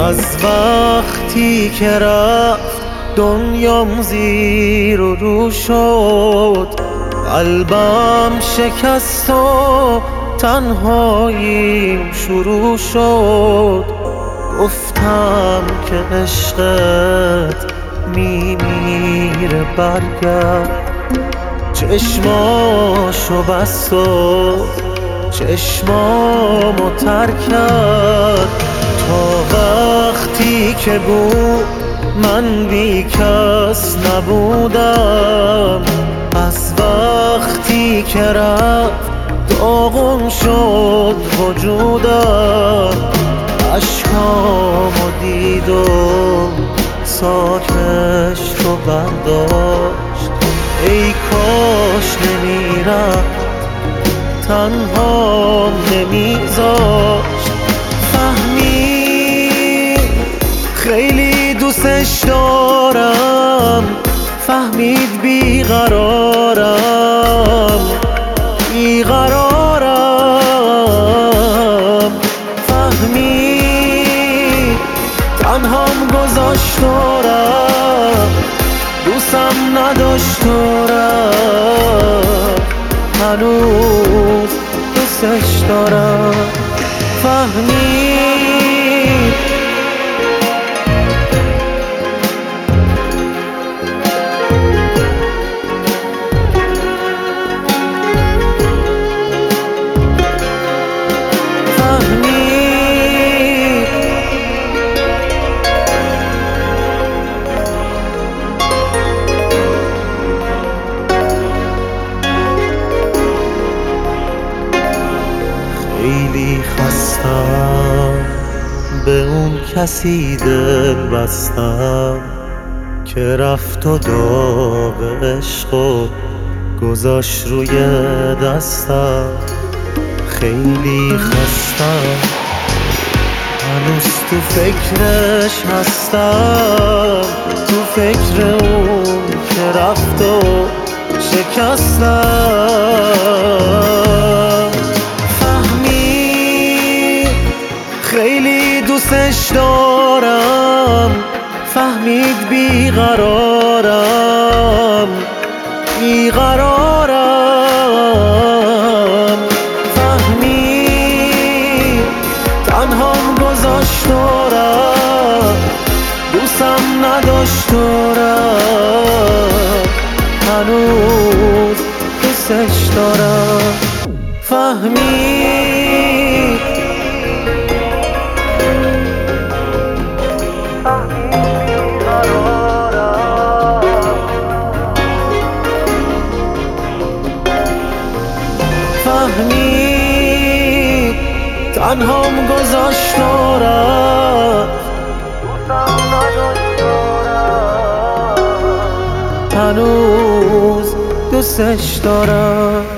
از وقتی که رفت دنیام زیر و رو شد، قلبم شکست و تنهاییم شروع شد. گفتم که عشقت میمیره برگرد، چشماشو بست و چشمامو تر کرد. تا وقتی که بود من بی کس نبودم، از وقتی که رفت داغون شد وجودم. اشکامو دید و ساکش رو برداشت، ای کاش نمیرفت تنها نمیذاشت. فهمید خیلی دوستش دارم، فهمید بیقرارم بیقرارم. فهمید تنهام گذاشت و رفت، دوستم نداشت و رفت، هنوز دوستش دارم. فهمید خیلی خستم، به اون کسی دل بستم که رفت و داغ عشق و گذاشت روی دستم. خیلی خستم، هنوز تو فکرش هستم، تو فکر اون که رفت و شکستم. خیلی دوستش دارم، فهمید بیقرارم بیقرارم. فهمید تنهام گذاشت و رفت، دوستم نداشت و رفت، هنوز دوستش دارم. فهمید فهمید تنهام گذاشت و رفت، هنوز دوستش دارم.